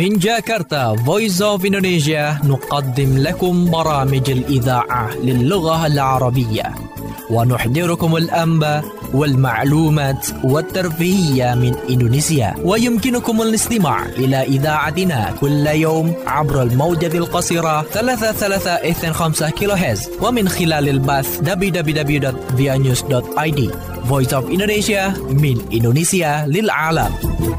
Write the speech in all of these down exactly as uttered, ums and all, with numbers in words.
من جاكرتا Voice of Indonesia نقدم لكم برامج الإذاعة للغة العربية ونحضركم الأنباء والمعلومات والترفيهية من إندونيسيا. ويمكنكم الاستماع إلى إذاعتنا كل يوم عبر الموجة القصيرة ثلاثة ثلاثة اثنين خمسة كيلو هرتز ومن خلال البث دبليو دبليو دبليو دوت فيا نيوز دوت آي دي. Voice of Indonesia من إندونيسيا للعالم.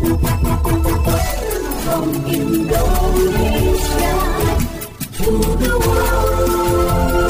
From Indonesia to the world.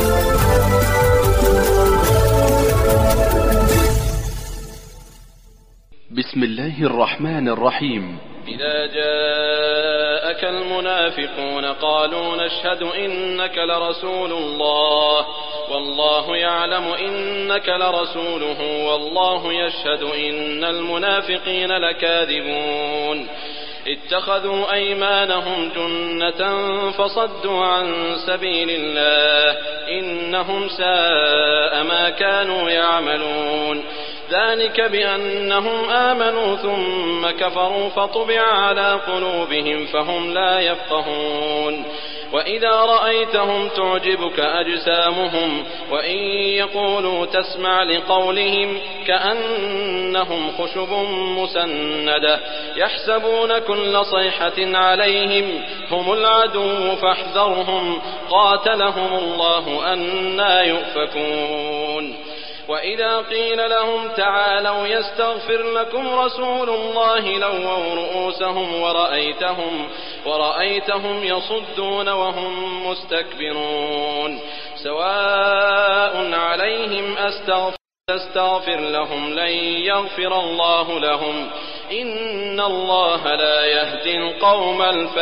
بسم الله الرحمن الرحيم. إذا جاءك المنافقون قالوا نشهد إنك لرسول الله والله يعلم إنك لرسوله والله يشهد إن المنافقين لكاذبون اتخذوا أيمانهم جنة فصدوا عن سبيل الله إنهم ساء ما كانوا يعملون ذلك بأنهم آمنوا ثم كفروا فطبع على قلوبهم فهم لا يفقهون وإذا رأيتهم تعجبك أجسامهم وإن يقولوا تسمع لقولهم كأنهم خشب مسندة يحسبون كل صيحة عليهم هم العدو فاحذرهم قاتلهم الله أنى يؤفكون وإذا قيل لهم تعالوا يستغفر لكم رسول الله لووا رؤوسهم ورأيتهم, ورأيتهم يصدون وهم مستكبرون سواء عليهم أستغفر لهم لن يغفر الله لهم إن الله لا يهدي القوم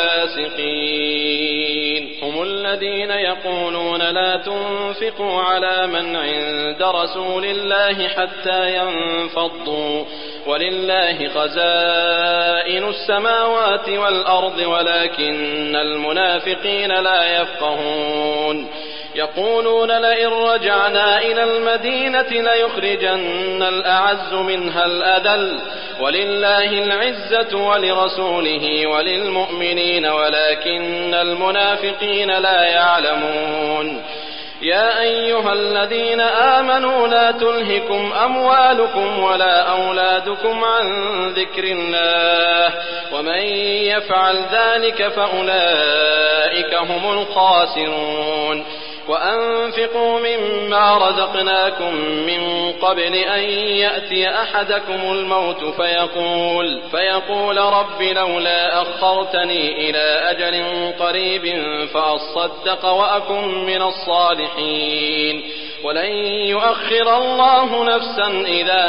الفاسقين هم الذين يقولون لا تنفقوا على من عند رسول الله حتى ينفضوا ولله خزائن السماوات والأرض ولكن المنافقين لا يفقهون يقولون لئن رجعنا إلى المدينة ليخرجن الأعز منها الأذل ولله العزة ولرسوله وللمؤمنين ولكن المنافقين لا يعلمون يا أيها الذين آمنوا لا تلهكم أموالكم ولا أولادكم عن ذكر الله ومن يفعل ذلك فأولئك هم الخاسرون وأنفقوا مما رزقناكم من قبل أن يأتي أحدكم الموت فيقول, فيقول رب لولا أخرتني إلى أجل قريب فأصدق وأكن من الصالحين ولن يؤخر الله نفسا إذا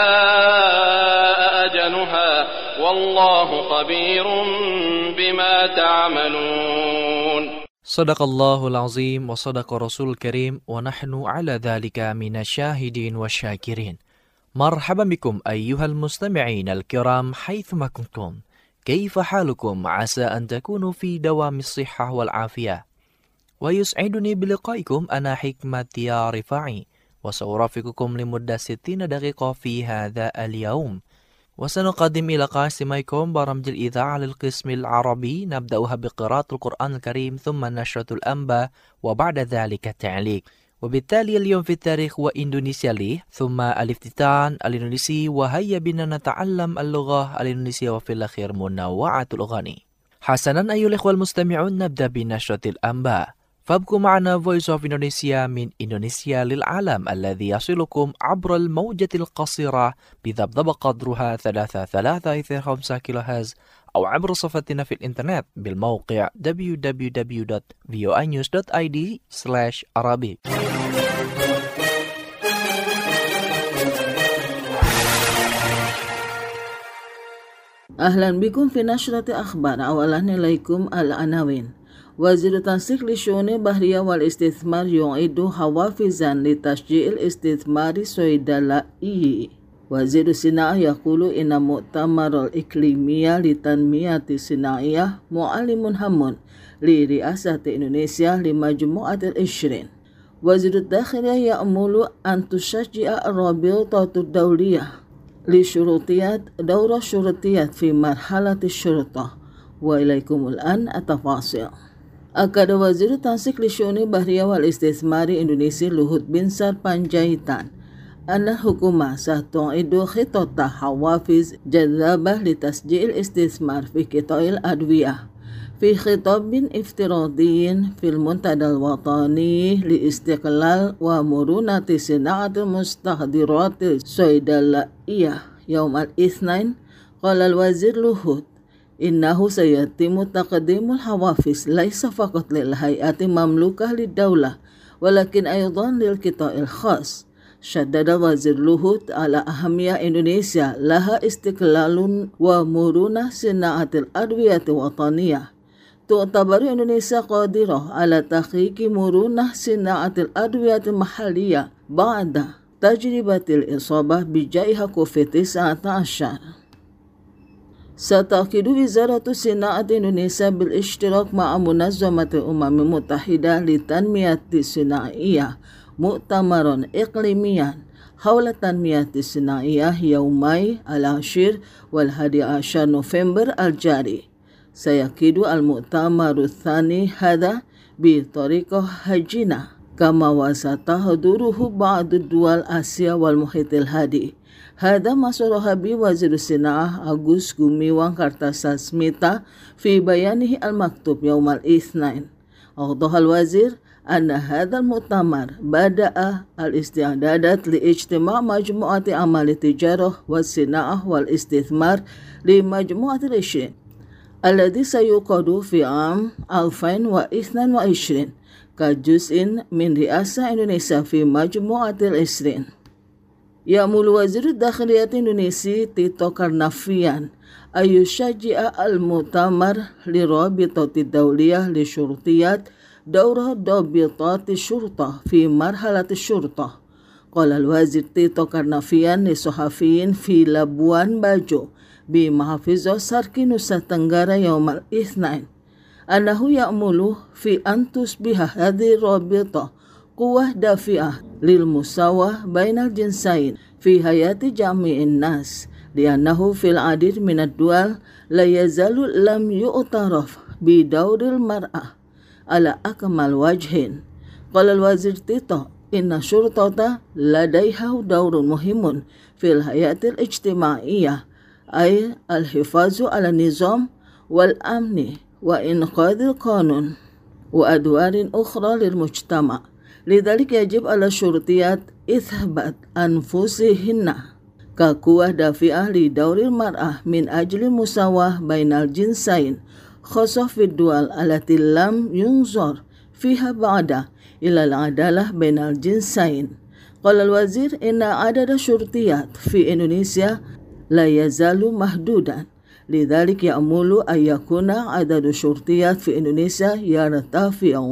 جاء أجلها والله خبير بما تعملون. Sadaqallahul azim wa sadaqa rasul karim wa nahnu ala dhalika minasyahidin wa syakirin. Marhaban bikum ayyuhal mustami'in al-kiram haythuma kuntum. Kaifa halukum asa an takunu fi dawamis sihhah wal afiyah. Wa yus'iduni biliqaikum ana hikmati ya rifa'i wa sawrafiqukum limudda sittina daqiqa fi hadha al-yawm. وسنقدم إلى قاسميكم برامج الإذاعة للقسم العربي نبدأها بقراءة القرآن الكريم ثم نشرة الأنباء وبعد ذلك التعليق وبالتالي اليوم في التاريخ وإندونيسيا لي ثم الافتتان الإندونيسي وهيا بنا نتعلم اللغة الإندونيسية وفي الأخير منوعة الأغاني. حسنا أيها الإخوة المستمعون نبدأ بنشرة الأنباء فابقوا معنا Voice of Indonesia من إندونيسيا للعالم الذي يصلكم عبر الموجة القصيرة بضبط قدرها ثلاثة ثلاثة اثنين خمسة كيلو هرتز أو عبر صفحتنا في الإنترنت بالموقع دبليو دبليو دبليو دوت فيا نيوز دوت آي دي سلاش عربي. أهلا بكم في نشرة أخبار. أولا إليكم العناوين. وزير التنسيق للشؤون البحرية والاستثمار يعيد حوافزا لتشجيع الاستثمار الصيدلائي. وزير الصناعة يقول إن مؤتمر الإقليمي للتنمية الصناعية معلم هام لرئاسة إندونيسيا لمجموعة العشرين. وزير الداخلية يأمل أن تشجع الرابطة الدولية لشروطيات دورة شرطيات في مرحلة الشرطة. Wa ilaikumul an at-tafasil. Akada Wazir Tansik Lishuni Bahriya wal Istithmari Indonesia Luhut Binsar Panjaitan أن الحكومة ستعيد خطط حوافز جذابة لتشجيع الاستثمار في قطاع الأدوية في خطاب افتراضي في المنتدى الوطني لاستقلال ومرونة صناعة المستحضرات الصيدلائية يوم الاثنين. قال الوزير لوهوت إنه سيتم تقديم الحوافز ليس فقط للهيئات المملوكة للدولة ولكن أيضا للقطاع الخاص. شدد وزير لوهوت على أهمية إندونيسيا لها استقلال ومرونة صناعة الأدوية الوطنية. تعتبر إندونيسيا قادرة على تحقيق مرونة صناعة الأدوية المحلية بعد تجربة الإصابة بجائحة كوفيد تسعة عشر. ستأكد وزارة صناعة إندونيسيا بالاشتراك مع منظمة الأمم المتحدة للتنمية الصناعية مؤتمر إقليميا حول التنمية الصناعية يومي العاشر والحادي عشر نوفمبر الجاري. سيكيد المؤتمر الثاني هذا بطريقة هجينة كما وستحضره بعض الدول آسيا والمحيط الهادي. هذا ما صرح به وزير الصناعة أغوست غوميوان كارتاساسميتا في بيانه المكتوب يوم الاثنين. أوضح الوزير أن هذا المؤتمر بدأ الاستعدادات لاجتماع مجموعة أعمال التجارة والصناعة والاستثمار لمجموعة العشرين الذي سيعقد في عام ألفين واثنين وعشرين كجزء من رئاسة إندونيسيا في مجموعة العشرين. يأمل وزير الداخلية الإندونيسي تيتو كارنافيان أن يشجع المؤتمر للرابطة الدولية للشرطيات دور ضابطات الشرطة في مرحلة الشرطة. قال الوزير تيتو كارنافيان للصحفيين في لابوان باجو بمحافظة ساركي نوسا تنغارا يوم الاثنين أنه يأمل في أن تصبح هذه الرابطة قوة دافئة للمساواة بين الجنسين في حياة جميع الناس لأنه في العديد من الدول لا يزال لم يعترف بدور المرأة على أكمل وجه. قال الوزير تيتو إن الشرطة لديها دور مهم في الحياة الاجتماعية أي الحفاظ على النظام والأمن وإنقاذ القانون وأدوار أخرى للمجتمع. لذلك يجب على الشرطيات إثبات أنفسهن كقوة دافئة لدور المرأة من أجل المساواة بين الجنسين خاصة في الدول التي لم ينظر فيها بعد إلى العدالة بين الجنسين. قال الوزير إن عدد الشرطيات في إندونيسيا لا يزال محدودا لذلك يأمل أن يكون عدد الشرطيات في إندونيسيا يرتفع.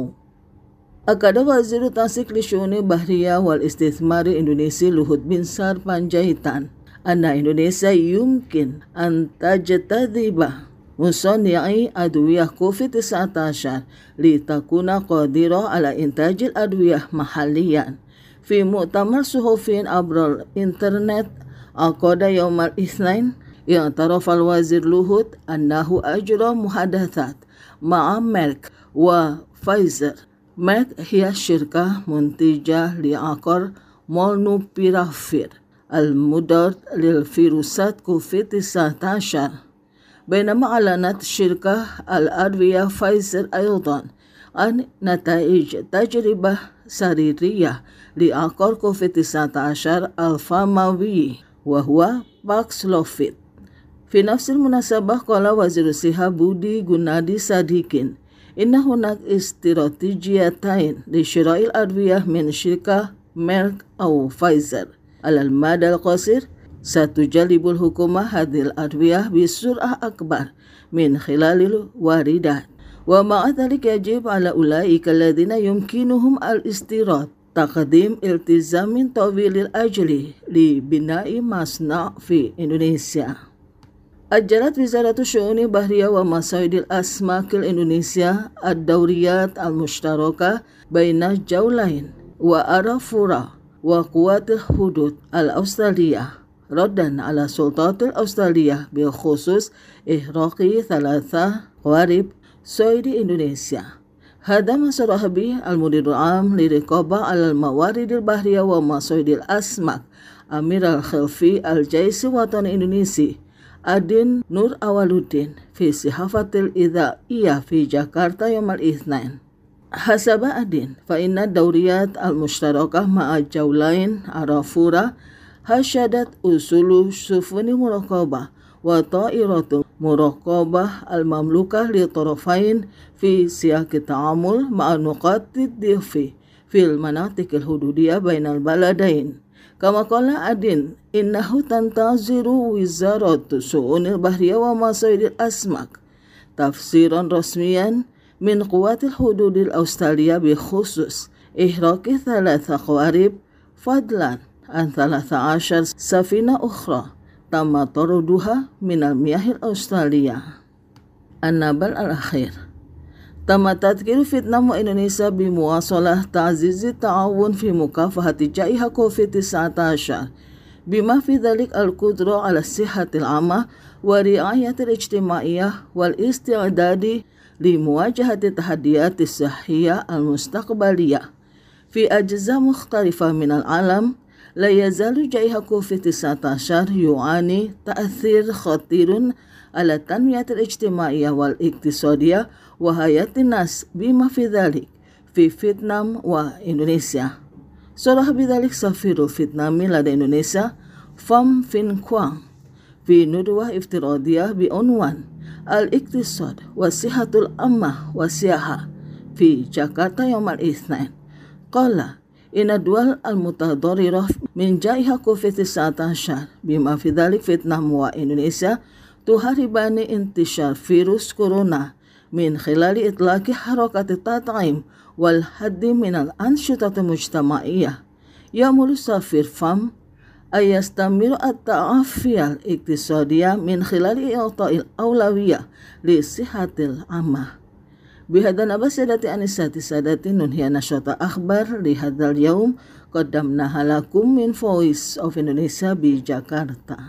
أكد وزير تنسيق لشؤون البحرية والاستثمار الإندونيسي لوهوت بنسار بانجايتان أن إندونيسيا يمكن أن تجتذب مصنعي أدوية كوفيد تسعة عشر لتكون قادرة على إنتاج الأدوية محليا. في مؤتمر صحفي عبر الإنترنت عقد يوم الاثنين اعترف الوزير لوهوت أنه أجرى محادثات مع ميرك وفايزر. ميرك هي شركة منتجة لعقار مولنوبيرافير المضاد للفيروسات كوفيد تسعة عشر، بينما أعلنت شركة الأدوية فايزر أيضا عن نتائج تجربة سريرية لعقار كوفيد تسعة عشر الفاماوي وهو باكسلوفيد. في نفس المناسبة قال وزير الصحة بودي غونادي صادقين إن هناك استراتيجيتين لشراء الأدوية من شركة ميرك أو فايزر. على المدى القصير ستجلب الحكومة هذه الأدوية بسرعة أكبر من خلال الواردات، ومع ذلك يجب على أولئك الذين يمكنهم الاستيراد تقديم التزام طويل الأجل لبناء مصنع في إندونيسيا. أجلت وزارة الشؤون البحرية ومصائد الأسماك الإندونيسية الدوريات المشتركة بين الجولين وأرافورا وقوات الحدود الأسترالية ردا على سلطات الأسترالية بخصوص إحراق ثلاثة قوارب صيد إندونيسيا. هذا ما صرح به المدير العام للرقابة على الموارد البحرية ومصائد الأسماك أمير الخلفي الجيش الوطني الإندونيسي أدين نور أولودين في صحافة الإذاعية في جاكرتا يوم الاثنين. حسب أدين فإن الدوريات المشتركة مع الجولين عرافورة هشدت أصول سفن مراقبة وطائرة مراقبة المملوكة للطرفين في سياق التعامل مع نقاط الضعف في المناطق الحدودية بين البلدين. كما قال أدين إنه تنتظر وزارة الشؤون البحرية ومصائد الأسماك تفسيرا رسميا من قوات الحدود الأسترالية بخصوص إحراق ثلاث قوارب فضلا عن ثلاث عشر سفينة أخرى تم طردها من المياه الأسترالية. النبل الأخير تم تذكير فيتنام وإندونيسيا بمواصلة تعزيز التعاون في مكافحة جائحة كوفيد تسعة عشر بما في ذلك القدرة على الصحة العامة والرعاية الاجتماعية والاستعداد لمواجهة التحديات الصحية المستقبلية. في أجزاء مختلفة من العالم لا يزال جائحة كوفيد تسعة عشر يعاني تأثير خطير على التنمية الاجتماعية والاقتصادية وحياة الناس بما في ذلك في فيتنام وإندونيسيا. صرح بذلك سفير الفيتنامي لدى إندونيسيا فام فين كوانغ في ندوة افتراضية بعنوان الاقتصاد والصحة العامة والسياحة في جاكرتا يوم الاثنين. قال إن الدول المتضررة من جائحة كوفيد تسعة عشر بما في ذلك فيتنام وإندونيسيا تحاربان انتشار فيروس كورونا من خلال إطلاق حركة التطعيم والحد من الأنشطة المجتمعية. يأمل السفير فام أن يستمر التعافي الاقتصادي من خلال إعطاء الأولوية للصحة العامة. بهذا نبأ سادتي أنساتي سادتي ننهي نشرة أخبار لهذا اليوم قدمناها لكم من Voice of Indonesia بجاكرتا.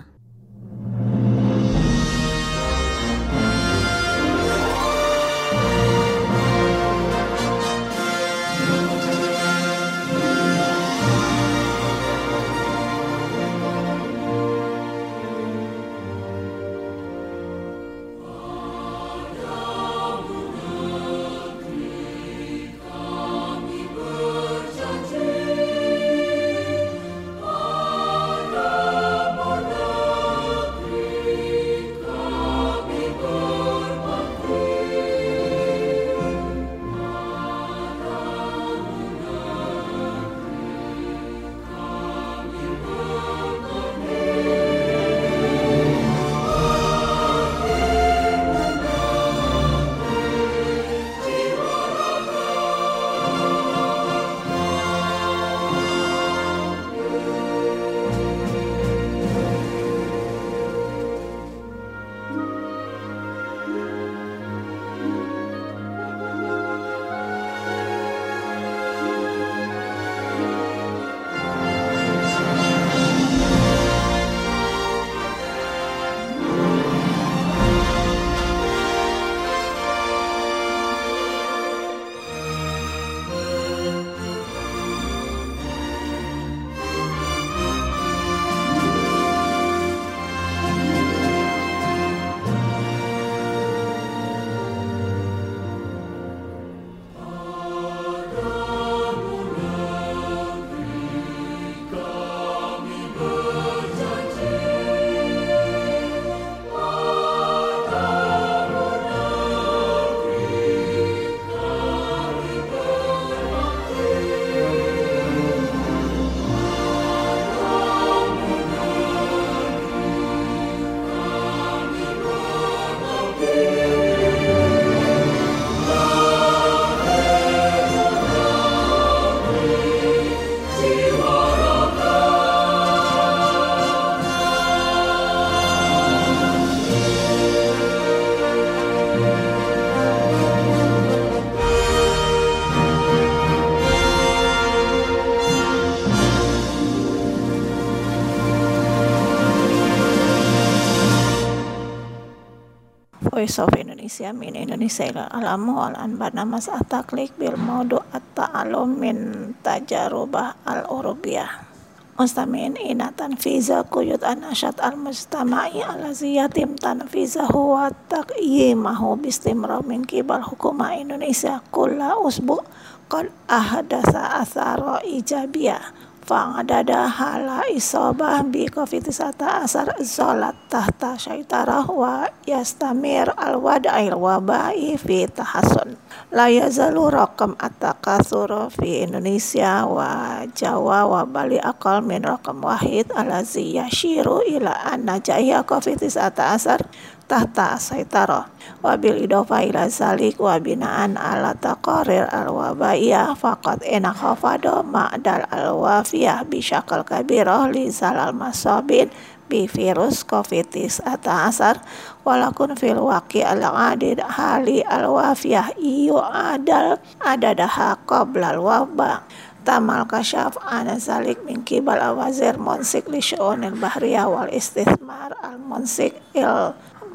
Voice of Indonesia min Indonesia ila alam wal anbana mas ataklik bil maudu at-ta'alum min tajarubah al-urubiyah. Mustami'in ina tanfiza kuyut an-nasyat al-mujtama'i alazi yatim tanfizahu wa taqyimahu bistimrar min kibal hukuma Indonesia kulla usbu' qad ahdasa athara ijabiyah fa'adada hala isobah bi covid sembilan belas asar zolat tahta syaitarah wa yastamir al-wada'il wabai fi tahasun la yazalu raqam at-takatsur fi Indonesia wa Jawa wa Bali aqal min raqam wahid alazi yashiru ila anna jaya covid sembilan belas asar tahta syaitarah wa bil idofa ila zalik wa binaan ala taqarir al-wabaiyah faqad ina khafado ma'dal al-wafiyah bisyakal kabirah li zalal masabin bi virus covid sembilan belas walakun fil waqi al-adid hali al-wafiyah iyo adal adadaha qabla al-wabah tamal kasyaf ana zalik min kibal awazir monsik li syu'unil bahriyah wal istithmar al-monsik il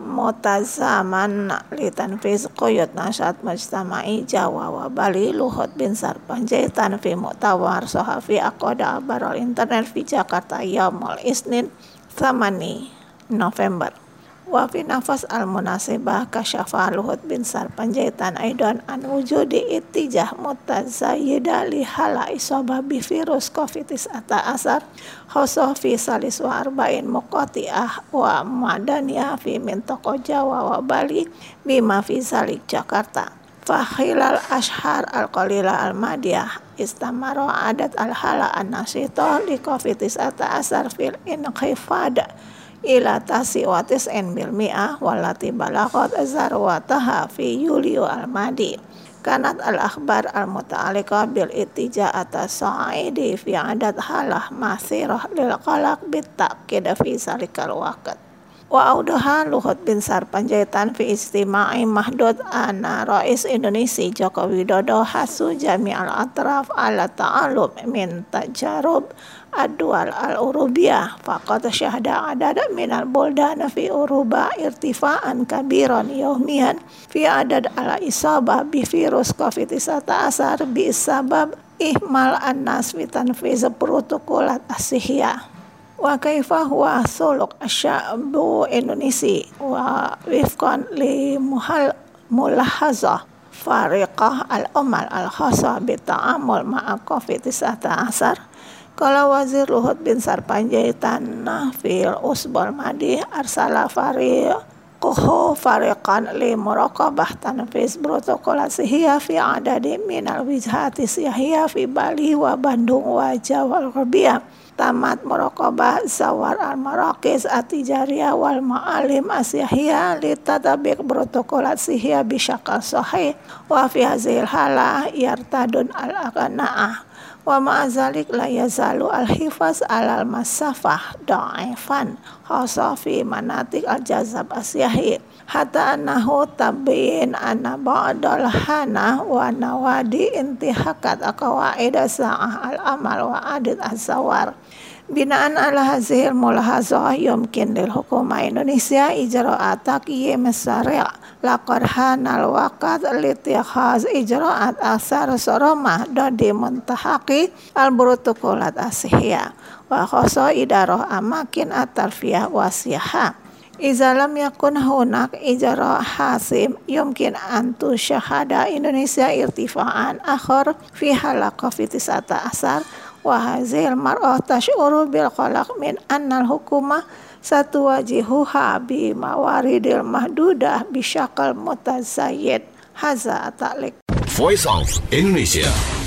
mutazaman li tanfiz quyut nasyat mujtama'i Jawa wa Bali Luhut bin Sarpanjaitan fi mu'tawar sahafi aqoda abarol internet fi Jakarta yaumul isnin thamani November wa fi nafas al-munasibah kasyafa Luhut bin Sarpanjaitan aidan an wujudi ittijah mutazayyida li hala isobah bi virus covid sembilan belas khosoh fi salis wa arba'in muqati'ah wa madaniyah fi mintaqo Jawa wa Bali bima fi salik Jakarta fakhilal ashhar al-qalila al-madiyah istamaro adat al-hala an-nasito li covid sembilan belas fil inkhifada ila tasiwatis en bil mi'ah walati balakot zarwataha fi yulio al-madi kanat al-akhbar al-muta'alliqah bil ittija atas sa'idi fi adat halah masirah lil qalaq bitta'kid fi salikal waqt wa audaha Luhut bin Sarpanjaitan fi istima'i mahdud ana rais Indonesia Joko Widodo hasu jami'al atraf ala ta'alum min tajarub adwal al-urubiyah faqad syahada adad minal buldana fi uruba irtifa'an kabiran yawmiyan fi adad ala isabah bi virus covid sembilan belas bi sabab ihmal an-nas fi tanfiz protokolat asihya wa kaifa huwa suluk asyabu Indonesia wa wifqan li muhal mulahazah fariqah al-umal al-khasa bi ta'amul ma'a covid sembilan belas Kala Wazir Luhut bin Sarpanjaitan fil usbul madi arsala fariquhu fariqan li muraqabah tanfiz protokolat sihya fi adadi minal wijhati sihya fi Bali wa Bandung wa Jawa al-Ghabiyah tamat muraqabah zawar al-maraqis atijariyah wal ma'alim asyahiyah li tatabiq protokolat sihya bisyakal sahih wa fi hazil halah yartadun al-aqna'ah wa ma'azalik la yazalu al-hifaz alal masafah da'ifan khasa fi manatik al-jazab asyahi hatta annahu tabiin anna ba'dal hana wa nawadi intihakat aqawaida sa'ah al-amal wa adid az-zawar binaan ala hazil mulahazah yumkin lil hukuma Indonesia ijra'at taqyim syari' laqad hanal waqt litikhaz ijra'at asar saromah dadi muntahaqi al-protokolat asihya wa khasa idarah amakin at-tarfiyah wasiha iza lam yakun hunak ijra' hasim yumkin an tusyahada Indonesia irtifa'an akhar fi halaq covid sembilan belas wa hazil mar'ah tash'uru bil qalaq min annal hukumah satu wajihuha bi mawaridil mahdudah bisyakal mutazayyid haza ta'liq. Voice of Indonesia.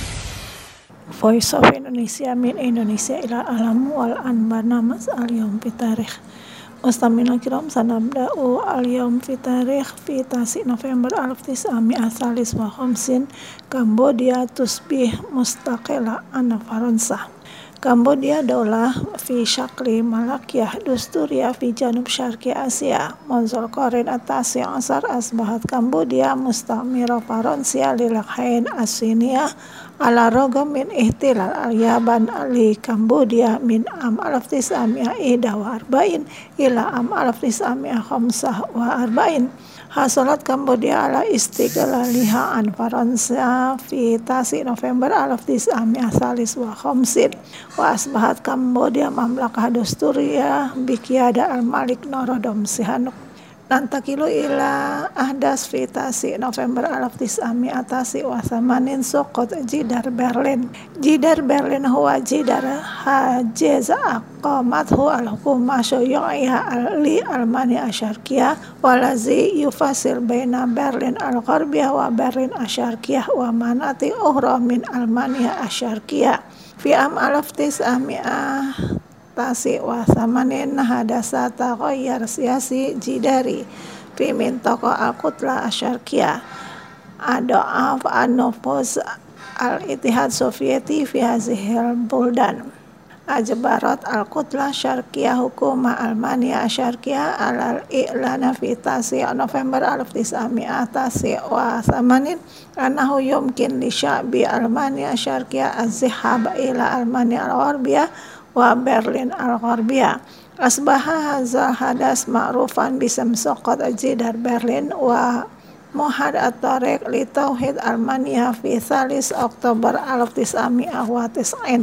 Voice of Indonesia min Indonesia ila alam wal anbana mas al-yawm fi tarikh. Mustamina kiram sanabda'u al-yawm fi tarikh fi tasi November alif tis'ami'ah salis wa khamsin Kambodia tusbih mustaqila ana Faransa. Kambodia daulah fi syakli malakiyah dusturia fi janub syarqi Asia monzol qarin atasi asar asbahat Kambodia mustamira Faransia lilakhain asiniyah ala rogam min ihtilal al-Yaban li Cambodia min am alaf tis'amiyah ida wa arba'in ila am alaf tis'amiyah khamsah wa arba'in. Hasolat Cambodia ala istiqlaliha an Faransa fi tasi November alaf tis'amiyah salis wa khamsin wa asbahat Cambodia mamlakah dusturiyah biqiyada al-Malik Norodom Sihanouk. Nantakilu ila ahdas fi tasi November alaf tis'amiyah tasi wa samanin sokot jidar Berlin. Jidar Berlin huwa jidar hajeza aqamathu al-hukumah syuyu'iyah li Almania Asyarkiyah walazi yufasil baina Berlin al-Gharbiyah wa Berlin Asyarkiyah wa manati ukhra min Almania Asyarkiyah. Fi am alaf tis'amiyah tasi wa samanin hadasa taghayyar siyasi jidari fi mintaqah al-Qutla Asyarkiyah ada'af an-nufuz al-Ittihad Sovieti fi hazihil buldan. Ajbarat al-Qutla Syarkiyah hukumah Almania Asyarkiyah al-i'lana fi tasi November alaf tis'amiyah tasi wa samanin annahu yumkin li sya'bi Almania Asyarkiyah az-zihab ila Almania al-Gharbiyah wa Berlin al-Gharbiyah. Asbaha hazal hadas ma'rufan bisam sokot jidar Berlin wa muhad at-tariq li tauhid Almania fi salis Oktober alaf tis'amiyah wa tis'in.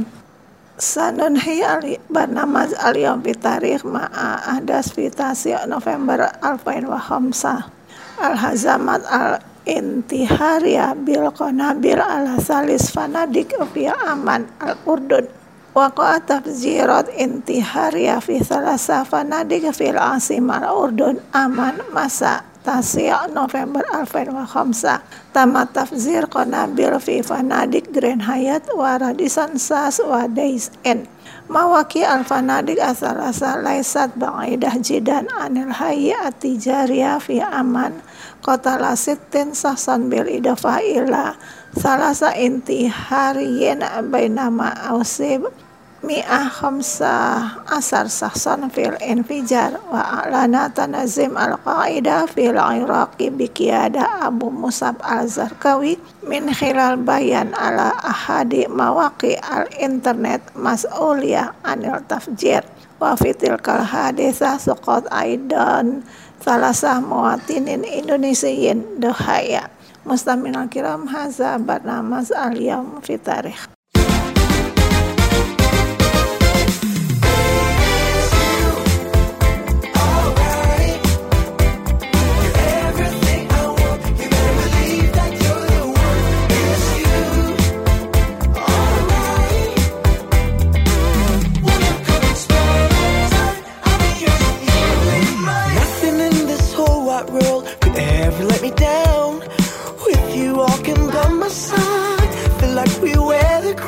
Sanunhi ali barnamaz al-yawm fi tarikh ma'a ahdas fi tasi November alfain wa khamsah al-hazamat al-intihariyah bil qanabil ala salis fanadik fi Aman al-Urdun. Waqa'a tafjirat intihariyah fi salasa fanadik fil asimah al-Urdun Aman masa tasi November alfain wa khamsah. Tama tafjir qanabil fi fanadik Grand Hyatt wa Radisson Sas wa Days Inn. Mawaki al-fanadik asalasa laisat ba'idah jidan anil hayy at-tijariyah fi Aman qatala sittin sahsan bil idafah ila salasa intihariyin bainama ausib mi'ah khamsah asar sahsan fil infijar wa a'lana tanazim al-qa'idah fil Iraqi biqiyada Abu Musab al-Zarqawi min khilal bayan ala ahadi mawaqi al-internet mas'uliyah anil tafjir wa fitil kal hadisah suqat aidan salasah muwatinin Indonesiyin dohaya. Mustaminal kiram haza barnamaz al-yawm fi tarikh. Down with you walking by my side, feel like we wear the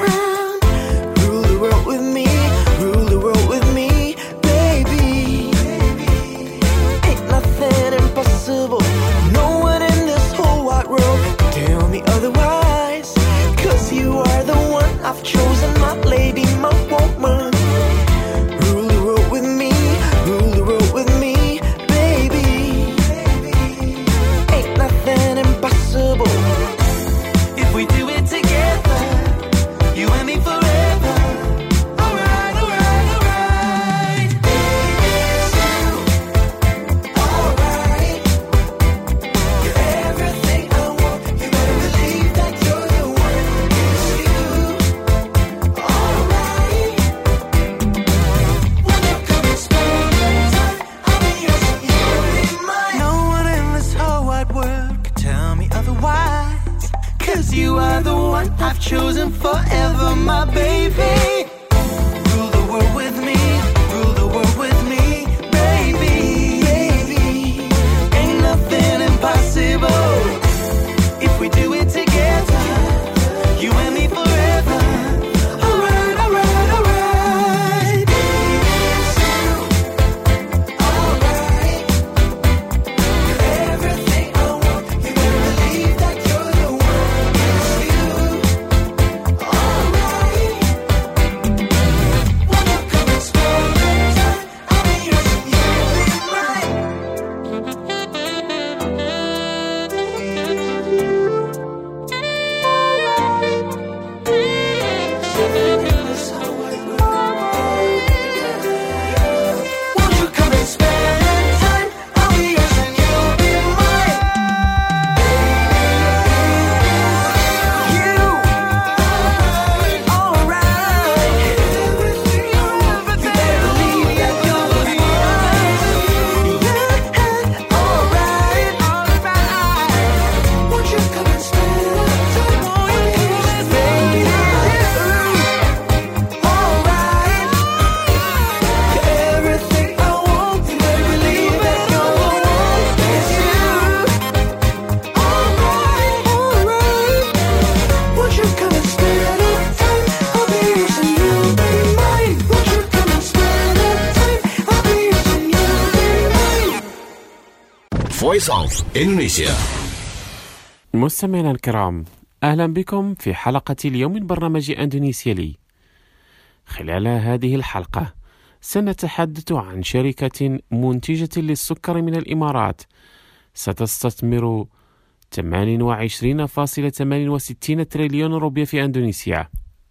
Voice of Indonesia. مستمعينا الكرام، أهلا بكم في حلقة اليوم من برنامج أندونيسيا لي. خلال هذه الحلقة سنتحدث عن شركة منتجة للسكر من الإمارات ستستثمر ثمانية وعشرين فاصلة ثمانية وستين تريليون روبية في أندونيسيا.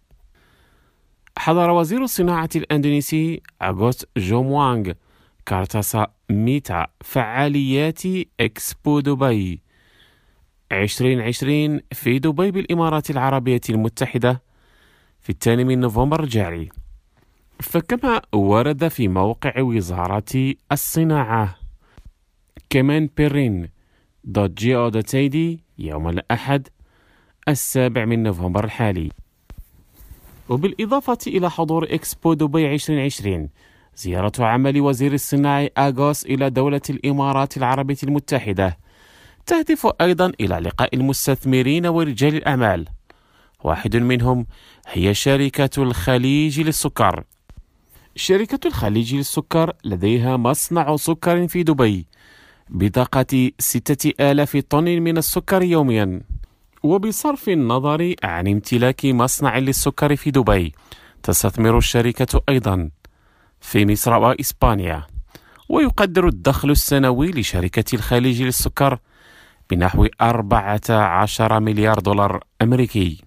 حضر وزير الصناعة الأندونيسي أغوست جوموانغ كارتاسا ميتا فعاليات إكسبو دبي عشرين عشرين في دبي بالإمارات العربية المتحدة في الثاني من نوفمبر الجاري. فكما ورد في موقع وزارة الصناعة كمان بيرين دوت جي او دوت اي دي يوم الأحد السابع من نوفمبر الحالي. وبالإضافة إلى حضور إكسبو دبي عشرين عشرين، زيارة عمل وزير الصناعة أغوست إلى دولة الإمارات العربية المتحدة تهدف أيضا إلى لقاء المستثمرين ورجال الأعمال، واحد منهم هي شركة الخليج للسكر. شركة الخليج للسكر لديها مصنع سكر في دبي بطاقة ستة آلاف طن من السكر يوميا. وبصرف النظر عن امتلاك مصنع للسكر في دبي، تستثمر الشركة أيضا في مصر وإسبانيا، ويقدر الدخل السنوي لشركة الخليج للسكر بنحو أربعة عشر مليار دولار أمريكي.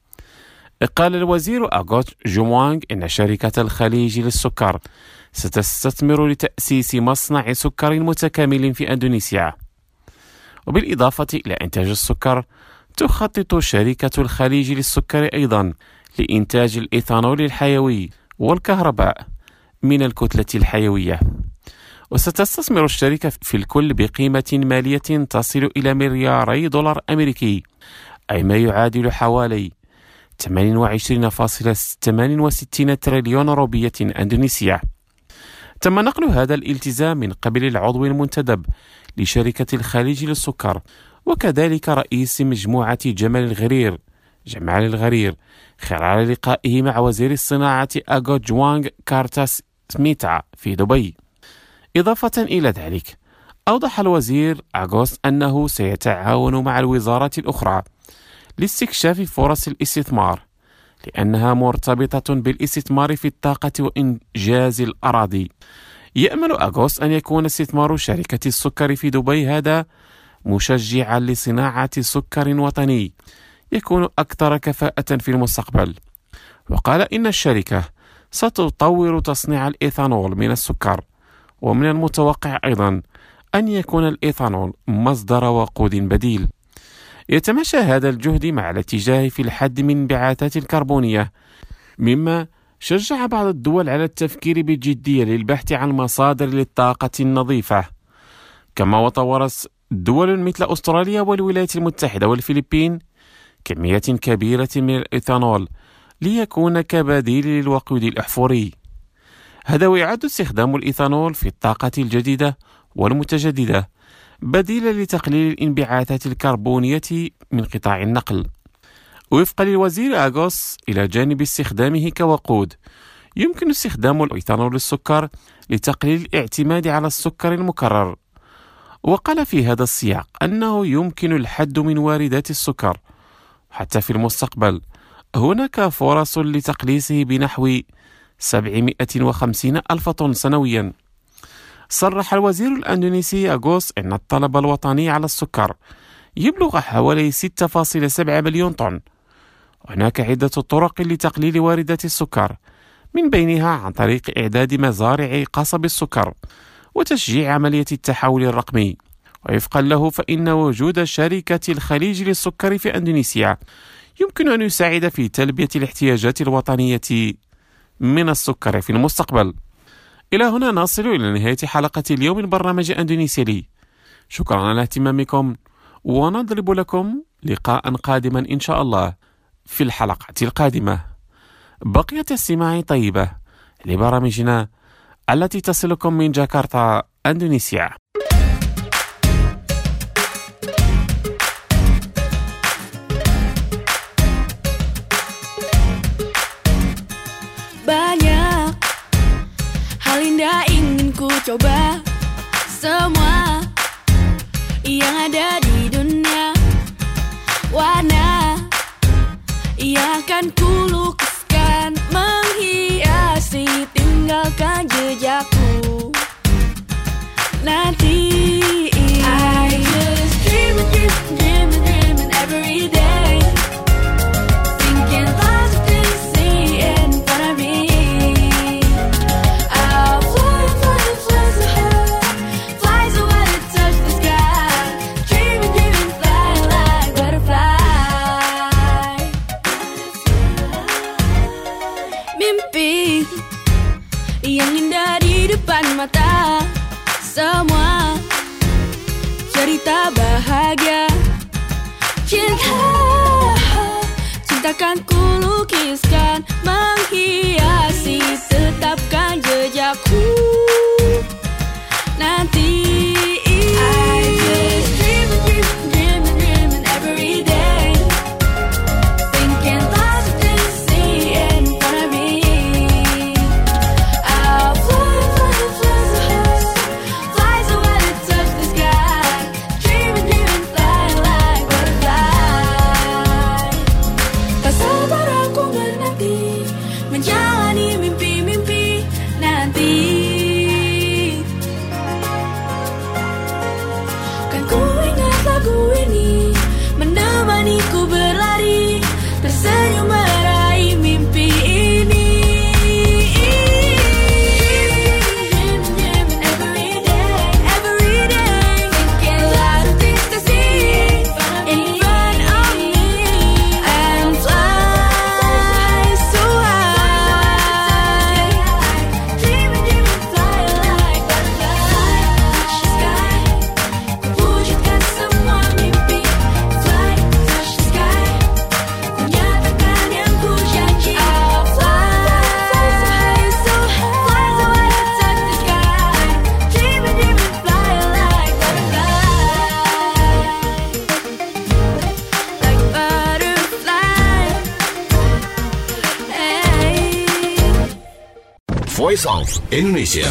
قال الوزير أغوست جوموانغ إن شركة الخليج للسكر ستستثمر لتأسيس مصنع سكر متكامل في أندونيسيا. وبالإضافة إلى إنتاج السكر، تخطط شركة الخليج للسكر أيضا لإنتاج الإيثانول الحيوي والكهرباء من الكتلة الحيوية. وستستثمر الشركة في الكل بقيمة مالية تصل إلى ملياري دولار أمريكي، أي ما يعادل حوالي ثمانية وعشرين فاصلة ثمانية وستين تريليون روبية أندونيسية. تم نقل هذا الالتزام من قبل العضو المنتدب لشركة الخليج للسكر، وكذلك رئيس مجموعة جمال الغرير جمال الغرير خلال لقائه مع وزير الصناعة أغوست جوانغ كارتاس ميتا في دبي. إضافة إلى ذلك، أوضح الوزير أغوست أنه سيتعاون مع الوزارات الأخرى لاستكشاف فرص الاستثمار، لأنها مرتبطة بالاستثمار في الطاقة وإنجاز الأراضي. يأمل أغوست أن يكون استثمار شركة السكر في دبي هذا مشجعا لصناعة سكر وطني يكون أكثر كفاءة في المستقبل. وقال إن الشركة ستطور تصنيع الإيثانول من السكر، ومن المتوقع أيضا أن يكون الإيثانول مصدر وقود بديل. يتماشى هذا الجهد مع الاتجاه في الحد من الانبعاثات الكربونية، مما شجع بعض الدول على التفكير بجدية للبحث عن مصادر للطاقة النظيفة. كما وطورت دول مثل أستراليا والولايات المتحدة والفلبين كميات كبيرة من الإيثانول ليكون كبديل للوقود الأحفوري. هذا ويعد استخدام الإيثانول في الطاقة الجديدة والمتجددة بديلا لتقليل الانبعاثات الكربونية من قطاع النقل. وفقا للوزير أغوست، إلى جانب استخدامه كوقود، يمكن استخدام الإيثانول للسكر لتقليل الاعتماد على السكر المكرر. وقال في هذا السياق أنه يمكن الحد من واردات السكر، حتى في المستقبل هناك فرص لتقليصه بنحو سبعمائة وخمسين ألف طن سنويا. صرح الوزير الأندونيسي أغوست أن الطلب الوطني على السكر يبلغ حوالي ستة فاصلة سبعة مليون طن. هناك عدة طرق لتقليل واردات السكر، من بينها عن طريق إعداد مزارع قصب السكر وتشجيع عملية التحول الرقمي. وفقا له، فإن وجود شركة الخليج للسكر في أندونيسيا يمكن أن يساعد في تلبية الاحتياجات الوطنية من السكر في المستقبل. إلى هنا نصل إلى نهاية حلقة اليوم من برنامج أندونيسيا لي. شكرا على اهتمامكم، ونضرب لكم لقاء قادما إن شاء الله في الحلقة القادمة. بقية السماع طيبة لبرامجنا التي تصلكم من جاكرتا أندونيسيا. Banyak hal indah ingin ku coba, semua yang ada di dunia, warna yang akan kulukiskan menghiasi, tinggalkan jejakku nanti. I just dream and dream and dream and dream and every day, thinking lots of things see in front of me. I'll fly, fly, fly so high, fly so high to touch the sky, dream and dream and fly like butterfly. Mimpi yang indah di depan mata, semua cerita bahagia, cinta, cintakan kulukiskan menghiasi, tetapkan jejakku nanti. I just dream and dream and dream and dream and every day, thinking lots of things see in front of me. I'll fly, fly, fly so high, fly so high to touch the sky, dream and dream and fly like butterfly. Tak sabar aku menanti, menjalani mimpi-mimpi nanti. Kan ku ingat lagu ini menemaniku berlari, tersenyum meraih mimpi ini. Dream, dream, every day, every day, thinking lots of things to see in front of me, and fly so high. Dream, dream, fly like butterfly. Touch the sky, ku wujudkan semua mimpi. Fly, touch the sky, ku nyatakan yang ku janji. I'll fly so high, fly so high to touch the sky, dream and dream and fly like butterfly, like butterfly. Hey. Voice of Indonesia.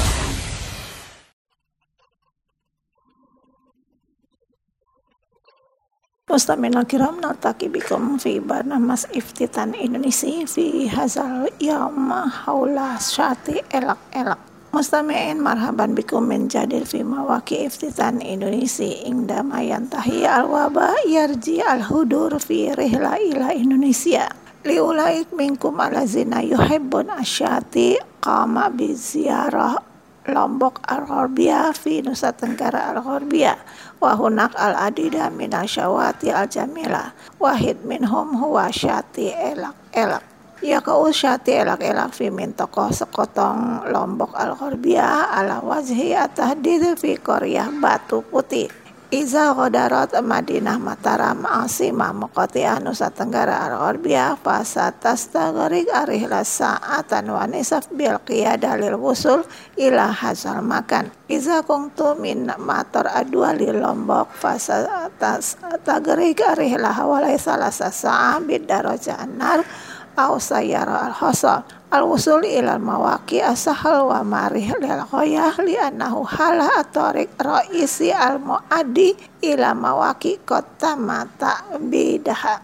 Mustamina kiram naltaki bikum fi barnamas iftitan Indonesia fi hazal yawma haula syati elak-elak. Mustami'in marhaban bikum menjadil fi mawaki iftitan Indonesia indama yantahi al-waba yarji al-hudur fi rihla ila Indonesia. Liulaik minkum alazina yuhibbun asyati qama biziarah Lombok Al-Ghorbiyah fi Nusa Tenggara Al-Ghorbiyah wa hunak al-adida minal syawati al-jamila wahid minhum huwa syati elak-elak. Ya kau syati elak-elak fi min tokoh sekotong Lombok Al-Ghorbiyah ala wajhi atahdid fi Koryah Batu Putih. Iza Qodarat Madinah Mataram Asimah Muqati'ah Nusa Tenggara Al-Ghorbiyah fasatas tagarik arihla sa'atan wa nisaf bil qiyadah lil wusul ila hazal makan. Iza kungtu min mator adwa lil Lombok fasatas tagarik arihla hawalai salasa sa'ah bid daraja anar au sayyara al-hasa al-wusul ilal mawaki asahal wa marih lil ghayah li annahu hala atorik raisi al-mu'adi ila mawaki kota mata bidaha.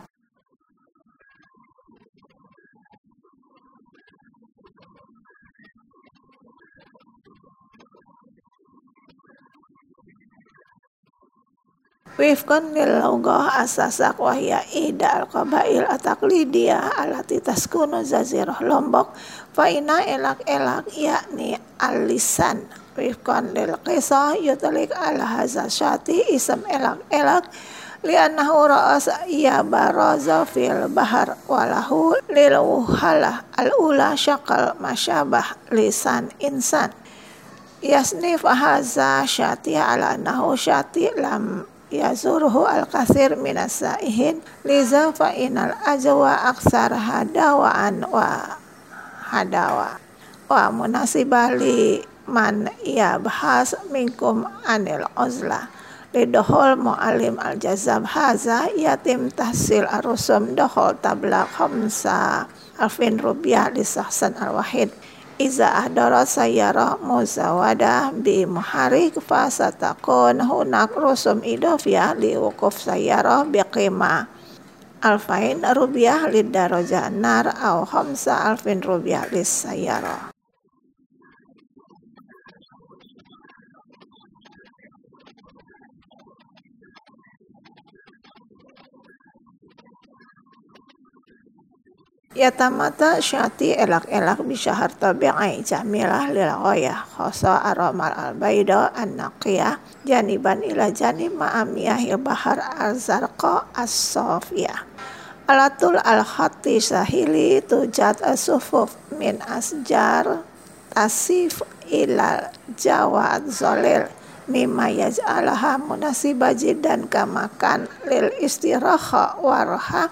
Wifkan lil lugah asasak wahya ida al-qabail at-taqlidiyah alati taskunu zazirah Lombok fa ina elak-elak yakni al-lisan. Wifkan lil qisah yutalik ala hazal syati ism elak-elak li'annahu ra'as iya baraza fil bahar walahu lil uhalah al-ula syakal masyabah lisan insan. Yasnif haza syati ala annahu syati lam yazuruhu al-kathir minas sa'ihin liza fa inal ajwa aksar hadawaan wa hadawa wa munasibah li man yabhas minkum anil uzlah lidohol mu'alim al-jazab haza yatim tahsil ar-rusum dohol tabla khamsa alfin rupiah lisahsan al-wahid Iza ahdarat sayyarah muzawadah bi muharik fasatakun hunak rusum idofiyah li wukuf sayyarah bi qimah alfain rupiah lid darajah nar au khamsa alfin rupiah lis sayyarah. Yatamata syati elak-elak bisyahar tabi'i jamilah lil ghayah khasa aramal al-bayda an-naqiyah janiban ila janib ma'amiyahil bahar al-zarqa as-safiyah alatul al-khatti sahili tujat as-sufuf min asjar tasif ilal jawad zolil mimma yaj'alaha munasiba jiddan kamakan lil istiraha warha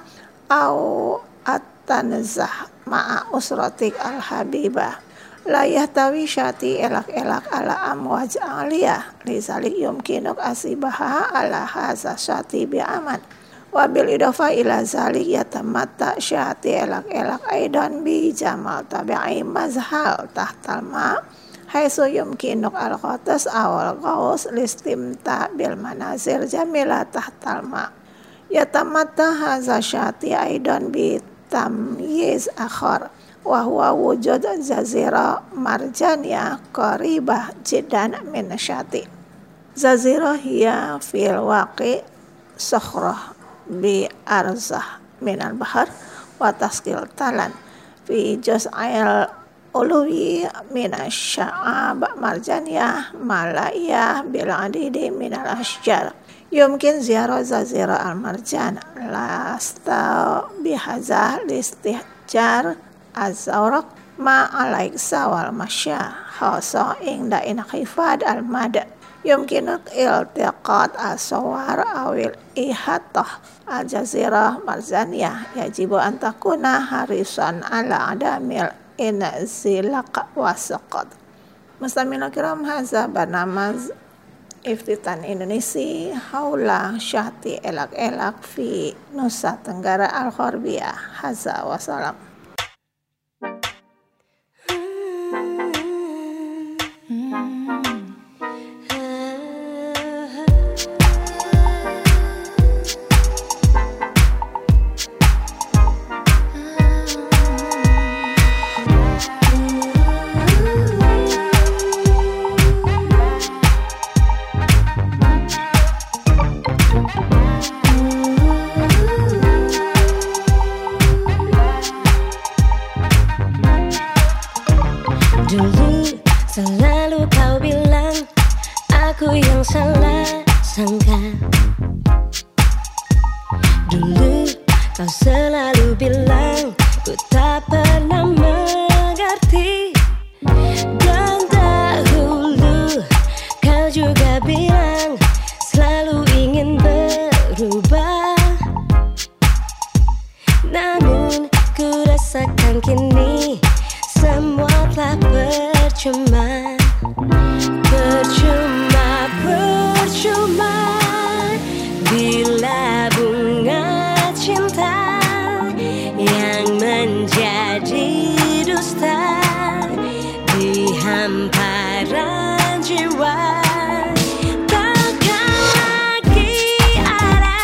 au at tanzah ma'a usratik al-habibah la yahtawi syati elak-elak ala amwaj aliyah lizalik yumkinuk asibaha ala haza syati bi'aman wabil idofa ila zalik yatamatta syati elak-elak aidan bi jamal tabi'i mazhal tahtal ma haisu yumkinuk al-qatas awal qaus listimta bil manazir jamila tahtal ma yatamatta haza syati aidan bi tamyiz akhar wa huwa wujud jazira marjaniyah qaribah jiddan min syati. Jazira hiya fil waqi sakhrah bi arzah min al bahar wa taskil talan fi juz'il uluwi min asy'ab marjaniyah malayah bil adidi min al asjar. Yumkin ziarah jazira al-marjan lasta bihaza listihjar az-zawraq ma alaik sawal masya khasa inda inkhifad al-mad yumkinuk iltiqat as-sawar awil ihatah al-jazira marjaniyah yajibu an takuna harisan ala adamil inzilaq wasaqad. Mustamil kiram haza barnamaz Iftitan Indonesia haula syahti elak-elak fi Nusa Tenggara Al-Gharbiyah. Haza wassalam. Dulu selalu kau bilang aku yang salah sangka. Dulu kau selalu bilang ku tak pernah mengerti. Dan dahulu kau juga bilang selalu ingin berubah. Namun ku rasakan kini semua telah percuma, percuma, percuma. Bila bunga cinta yang menjadi dusta di hamparan jiwa, takkan lagi ada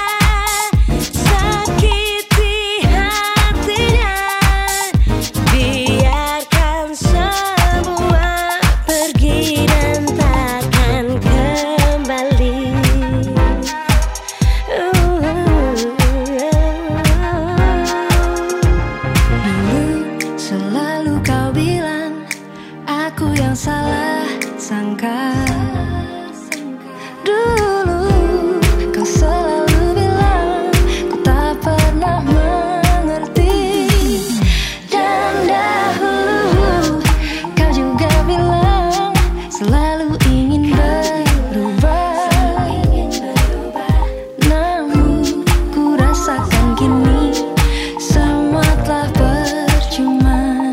sakiti hatinya. Biarkan semua pergi dan takkan kembali. Dulu selalu kau bilang aku yang salah sangka. Dulu kau selalu bilang ku tak pernah mengerti. Dan dahulu kau juga bilang selalu ingin berubah. Namun ku rasakan kini semua telah percuma,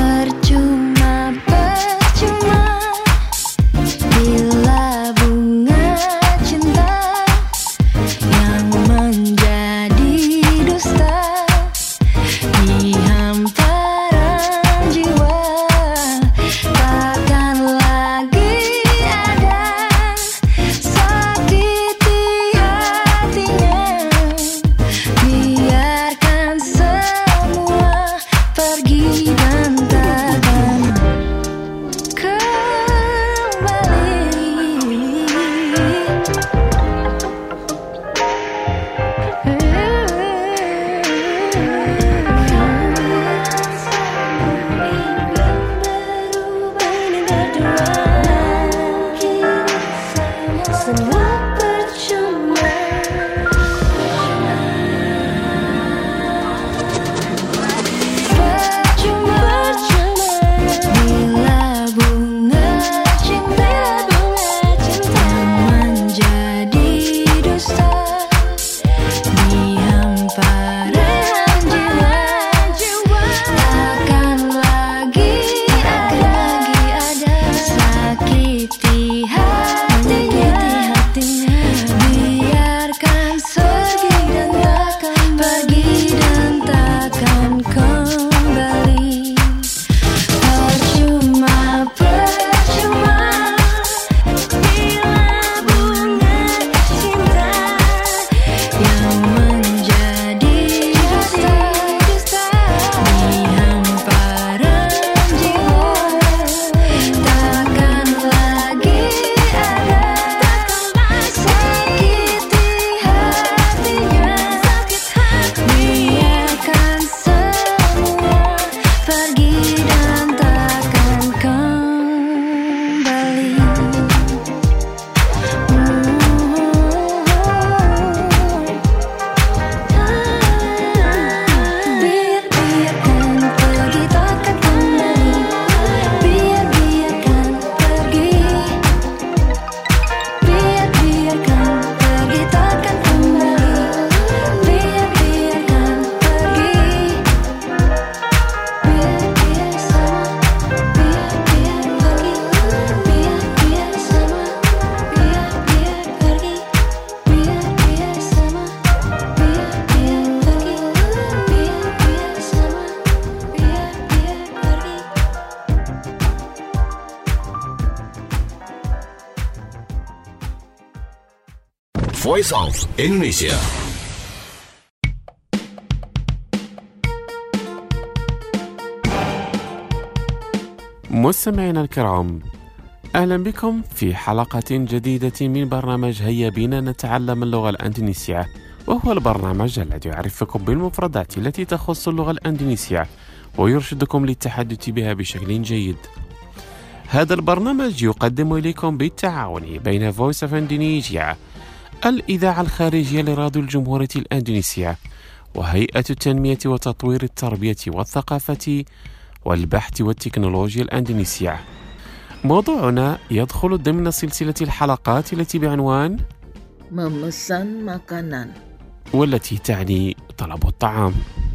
percuma, percuma. Bila bunga Semua percuma. Percuma, bila bunga cinta menjadi dusta di hamparan jiwa, takkan lagi ada sakiti hatinya. Biarkan pergi dan takkan pergi dan takkan kembali. Percuma, percuma, bila bunga cinta yang menjadi dusta di hamparan jiwa, takkan lagi ada sakiti hatinya. Biarkan semua pergi dan takkan kembali. Biar biarkan pergi takkan kembali. Biar biarkan pergi. Biar biarkan pergi takkan kembali. Biar biarkan pergi. Biar biar sama. Biar biar pergi. Biar biar sama. Biar biar pergi. Biar biar sama. Biar biar pergi. Biar biar sama. Biar biar pergi. Voice of Indonesia. مستمعينا الكرام، أهلا بكم في حلقة جديدة من برنامج هيا بنا نتعلم اللغة الأندونيسية، وهو البرنامج الذي يعرفكم بالمفردات التي تخص اللغة الأندونيسية ويرشدكم للتحدث بها بشكل جيد. هذا البرنامج يقدم إليكم بالتعاون بين Voice of Indonesia، الإذاعة الخارجية لراديو الجمهورية الأندونيسية، وهيئة التنمية وتطوير التربية والثقافة والبحث والتكنولوجيا الأندونيسية. موضوعنا يدخل ضمن سلسلة الحلقات التي بعنوان memesan makanan. والتي تعني طلب الطعام.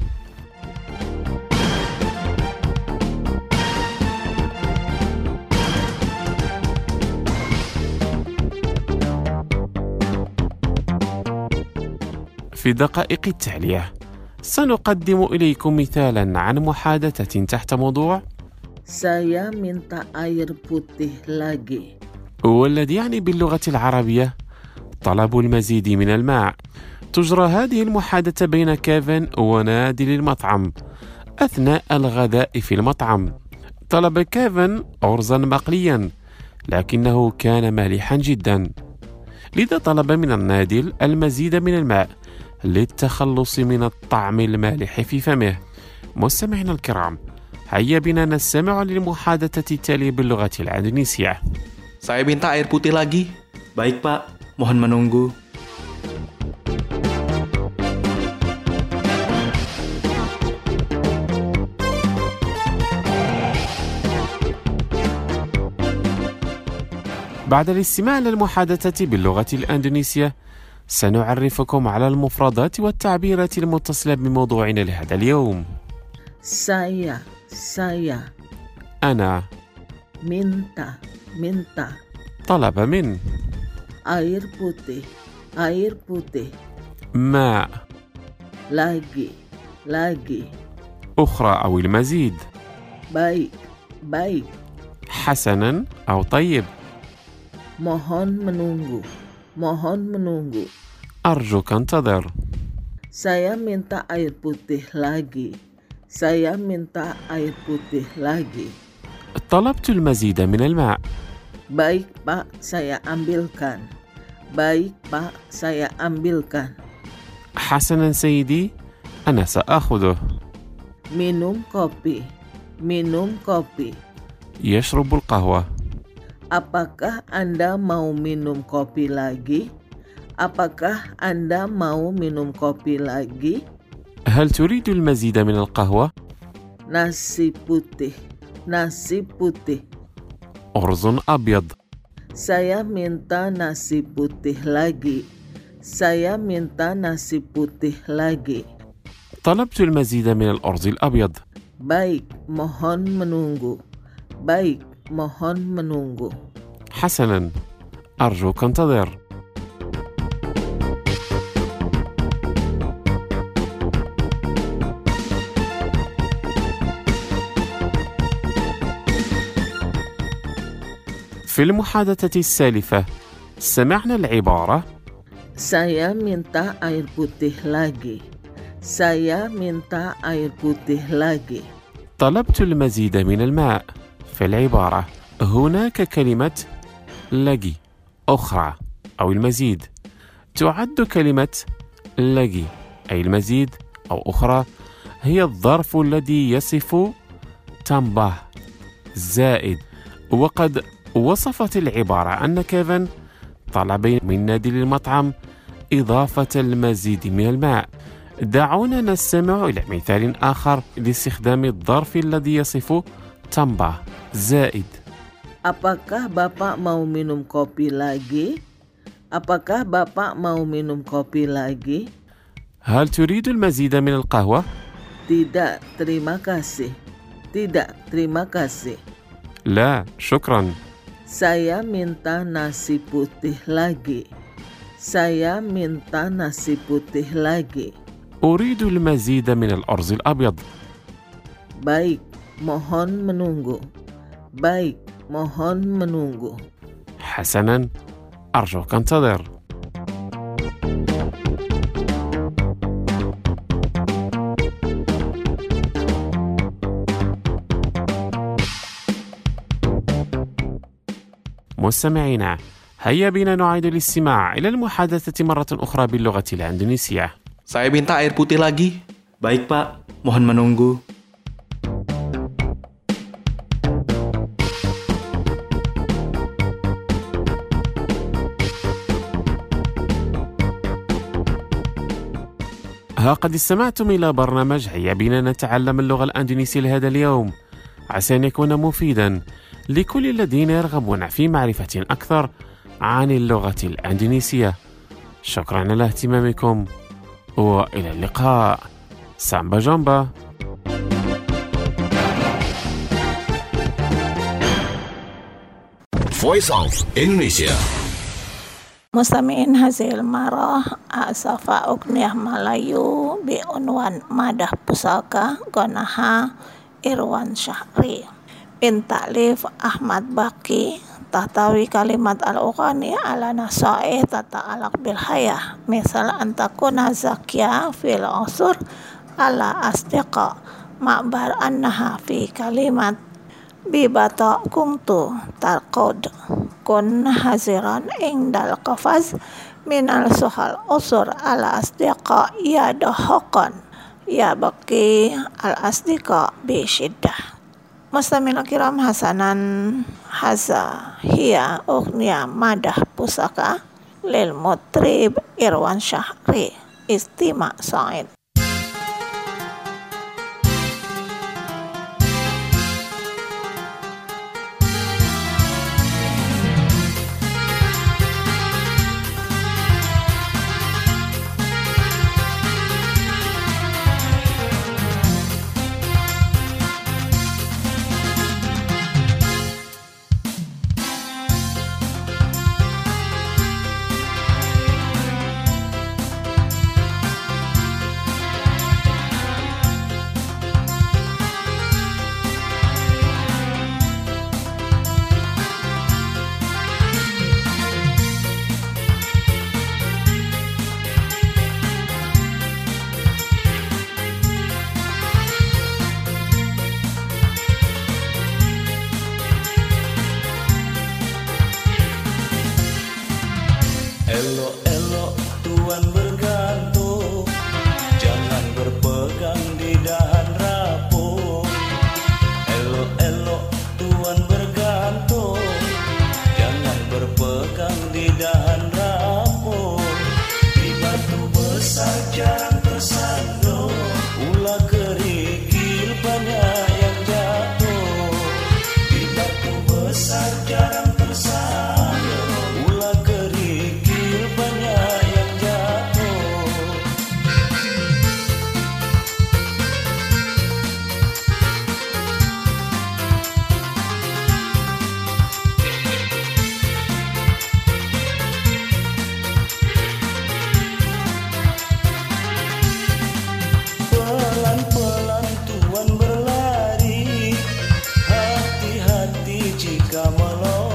في الدقائق التالية سنقدم إليكم مثالا عن محادثة تحت موضوع Saya minta air putih lagi. والذي يعني باللغة العربية طلب المزيد من الماء. تجرى هذه المحادثة بين كيفن ونادل المطعم أثناء الغداء في المطعم. طلب كيفن أرزا مقليا لكنه كان مالحا جدا، لذا طلب من النادل المزيد من الماء للتخلص من الطعم المالح في فمه. مستمعينا الكرام، هيا بنا نستمع للمحادثة التالية باللغة الإندونيسية. Saya minta air putih lagi. Baik, Pak. Mohon menunggu. بعد الاستماع للمحادثة باللغة الإندونيسية سنعرفكم على المفردات والتعبيرات المتصلة بموضوعنا لهذا اليوم. Saya, saya أنا minta, minta طلب من air putih, air putih ماء lagi, lagi. أخرى أو المزيد. Baik, baik. حسنا أو طيب. Mohon menunggu, mohon menunggu. أرجوك انتظر. Saya minta air putih lagi. Saya minta air putih lagi. طلبت المزيد من الماء. Baik, Pak, saya ambilkan. Baik, Pak, saya ambilkan. حسنا سيدي، أنا سأخذه. Minum kopi, minum kopi. يشرب القهوة. Apakah Anda mau minum kopi lagi? Apakah Anda mau minum kopi lagi? هل تريد المزيد من القهوة؟ Nasi putih, nasi putih. أرز أبيض. Saya minta nasi putih lagi. Saya minta nasi putih lagi. طلبت المزيد من الأرز الأبيض. Baik, mohon menunggu. Baik, mohon menunggu. حسناً، أرجوك انتظر. في المحادثة السالفة سمعنا العبارة Saya minta air putih lagi. Saya minta air putih lagi. طلبت المزيد من الماء. في العبارة هناك كلمة لقي أخرى أو المزيد. تعد كلمة لقي أي المزيد أو أخرى هي الظرف الذي يصف تنبه زائد. وقد وصفت العبارة أن كيفن طلب من نادل المطعم إضافة المزيد من الماء. دعونا نستمع إلى مثال آخر لاستخدام الظرف الذي يصف تنبه زائد. Apakah Bapak mau minum kopi lagi? Apakah Bapak mau minum kopi lagi? هل تريد المزيد من القهوة؟ Tidak, terima kasih. Tidak, terima kasih. لا، شكرا. Saya minta nasi putih lagi. Saya minta nasi putih lagi. أريد المزيد من الأرز الأبيض. Baik, mohon menunggu. Baik, mohon menunggu. حسنا، أرجوك انتظر. مستمعينا، هيا بنا نعيد الاستماع إلى المحادثة مرة أخرى باللغة الإندونيسية. Saya minta air putih lagi. Baik, Pak. Mohon menunggu. ها قد استمعتم إلى برنامج هيا بنا نتعلم اللغة الإندونيسية لهذا اليوم، عسى أن يكون مفيدا لكل الذين يرغبون في معرفة أكثر عن اللغة الإندونيسية. شكرا على اهتمامكم وإلى اللقاء. سامبا جامبا. Voice of Indonesia. مستمعين هذه المرة أسف أغنية ملايو بعنوان ماdah pusaka Gonaha Irwan Syahri bin ta'lif Ahmad Baki. Tahtawi kalimat al-ughani ala nasa'i tata'alaq bil hayah, misal antakuna zakya fil usur ala asdiqa ma'bar annaha fi kalimat bibata kuntu tarqud kun haziran indal qafaz minal suhal usur ala asdiqa ya dohokon ya baki al asdiqa bi syiddah. Mustamil kiram hasanan haza hiya ughniya madah pusaka lil mutrib Irwan Syahri. Istima Said. menolong